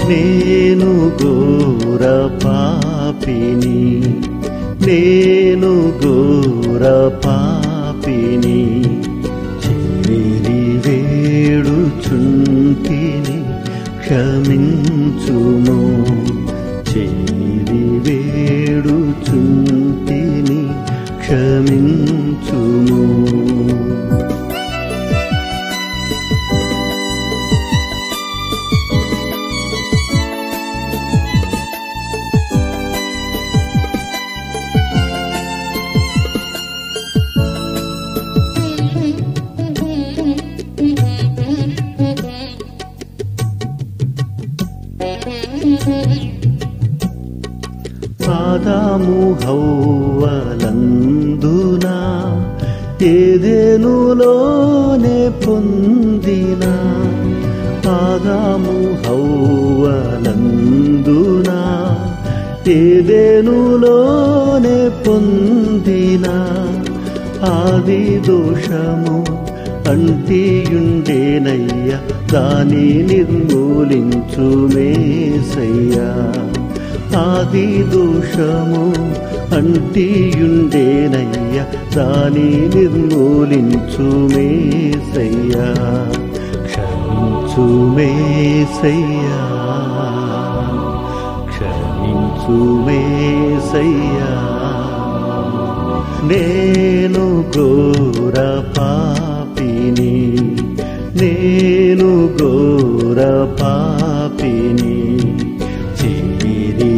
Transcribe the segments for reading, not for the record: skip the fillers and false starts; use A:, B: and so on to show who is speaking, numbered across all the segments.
A: నేను ఘోర పాపిని, నేను ఘోర పాపిని, చేరి వేడుచుంటిని క్షమించుము, చేరి వేడుచుంటిని క్షమించుము. ఆదాము హవ్వలందున ఏదెనులోనే పొందిన, ఆదాము హవ్వలందున ఏదెనులోనే పొందిన ఆది దోషము అంటియుండేనయ్య, దాని నిర్మూలించు మేసయ్యా. ఆది దోషము అంటియుండేనయ్య, దాని నిర్మూలించు మేసయ్యా. క్షమించు మేసయ్యా, క్షమించు మేసయ్యా. నేను ఘోర పాపిని, నేను ఘోర పాపిని, చేరి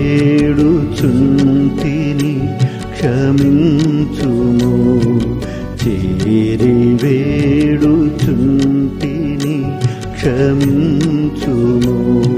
A: వేడుచుంటిని క్షమించుము, చేరి వేడుచుంటిని క్షమించుము.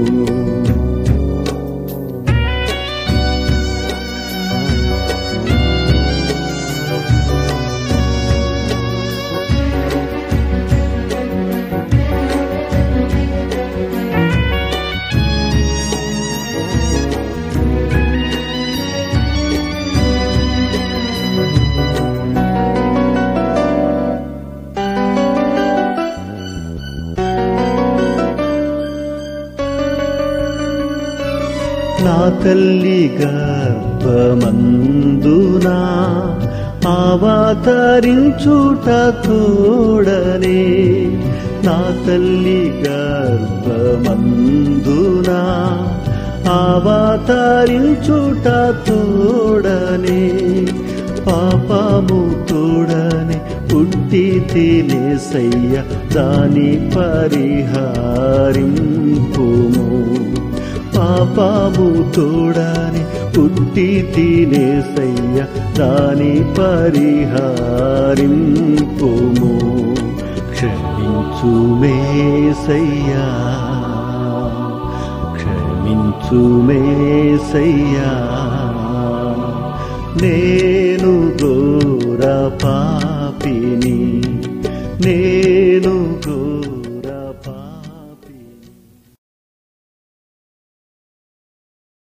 A: నా తల్లి గర్భమందున అవతరించుట తోడనే, నా తల్లి గర్భమందున అవతరించుట తోడనే, పాపము తోడనే పుట్టి తినేసయ్య, దాని పరిహారింపుము. పాపము తోడని పుట్టి తినేసయ్య, దాని పరిహారింపుము. క్షమించు మేసయ్యా, క్షమించు మేసయ్యా. నేను ఘోర పాపిని, నేను ఘోర